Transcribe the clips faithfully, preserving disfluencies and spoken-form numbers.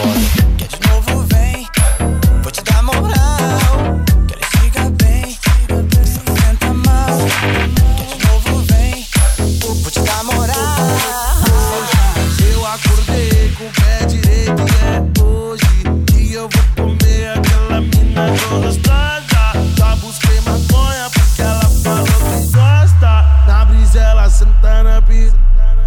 Quer de novo, vem, vou te dar moral. Quero ficar bem, senta mal. Quer de novo, vem, vou te dar moral. Eu acordei com o pé direito e é hoje que eu vou comer aquela mina gostosa. Já busquei maconha porque ela falou que gosta. Na brisa ela senta na piroca.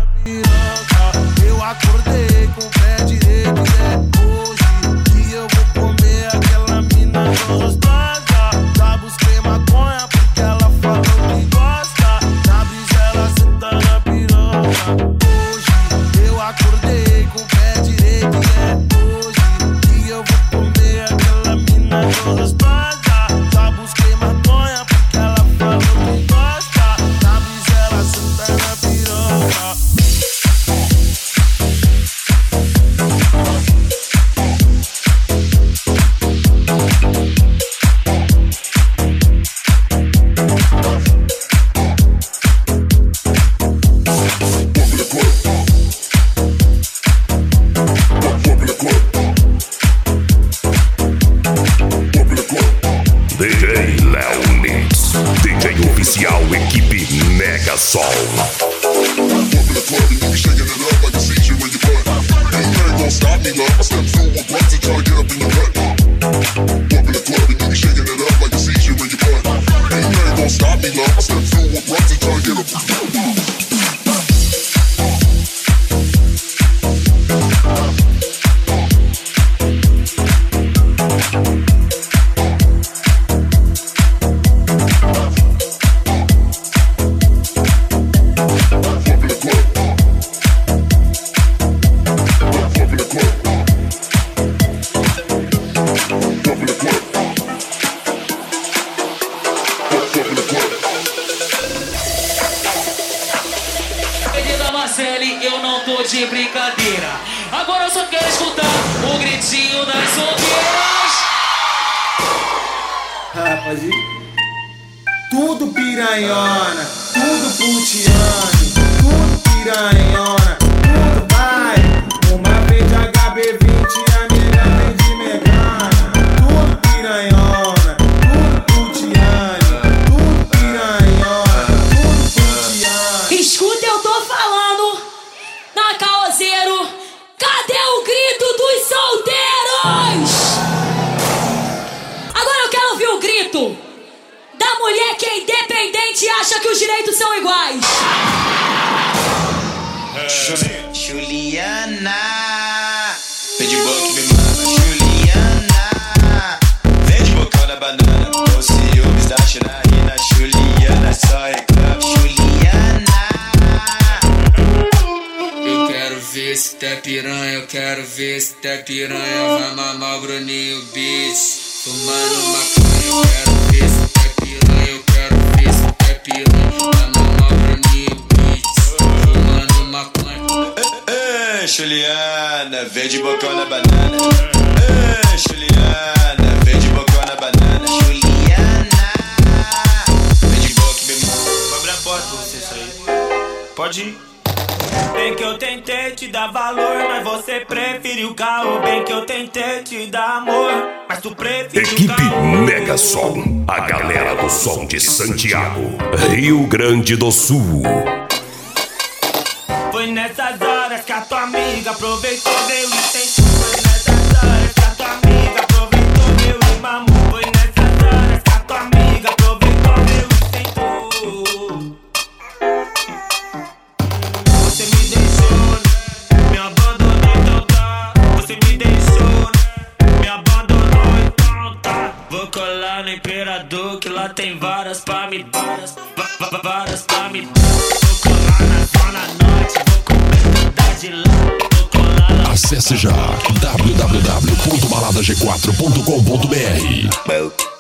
Eu acordei com o pé direito e é hoje que eu vou comer aquela mina gostosa. Já busquei maconha porque ela falou que gosta. Na brisa ela senta na piroca. Hoje eu acordei com o pé direito e é hoje que eu vou comer aquela mina gostosa. Já busquei maconha porque ela falou que gosta. Na brisa ela senta na piroca. D J Léo Lix, D J oficial, equipe Mega Sol. Marcele, eu não tô de brincadeira. Agora eu só quero escutar o gritinho das solteiras. Rapaz, tudo piranhona, tudo putiane, tudo piranhona, tudo vai. Uma vez de H B vinte, a nega vem de Megana. Tudo piranhona, tudo putiane, tudo piranhona, tudo putiane. Escuta, eu tô falando na Caoseiro. Cadê o grito dos solteiros? Agora eu quero ouvir o grito da mulher que é independente e acha que os direitos são iguais. É. Juliana, vem de boca me mama. Juliana, vem de bocão na banana. Os ciúmes da Janaína. Juliana, só reclama. Juliana, eu quero ver se tá piranha, eu quero ver se tá piranha. Vai mamar o Bruninho Beats, fumando maconha. Eu quero ver se tá piranha, eu quero ver se tá piranha. Vai mamar o Bruninho Beats, fumando maconha. ei, Juliana, vem de bocão na banana. Ei, Juliana, vem de bocão na banana. Juliana, vem de boca me mama. Vou abrir a porta pra você sair. Pode ir. Bem que eu tentei te dar valor, mas você preferiu caô. Bem que eu tentei te dar amor, mas tu preferiu Equipe caô. Mega Sol, a galera do som de Santiago, Rio Grande do Sul. Foi nessas horas que a tua amiga aproveitou, deu e tentou. Foi nessas horas que a tua amiga aproveitou, deu e mamou. Foi nessas horas que a tua amiga aproveitou, deu e tentou. Você me deixou, me abandonou, então tá. Você me deixou, me abandonou, então tá. Vou colar no Imperador, que lá tem varas pra me dar. Várias, va- va- várias pra me dar. Vou colar na Zona Norte, vou comer toda de lá. Vou colar lá. Acesse já w w w ponto balada g quatro ponto com ponto b r.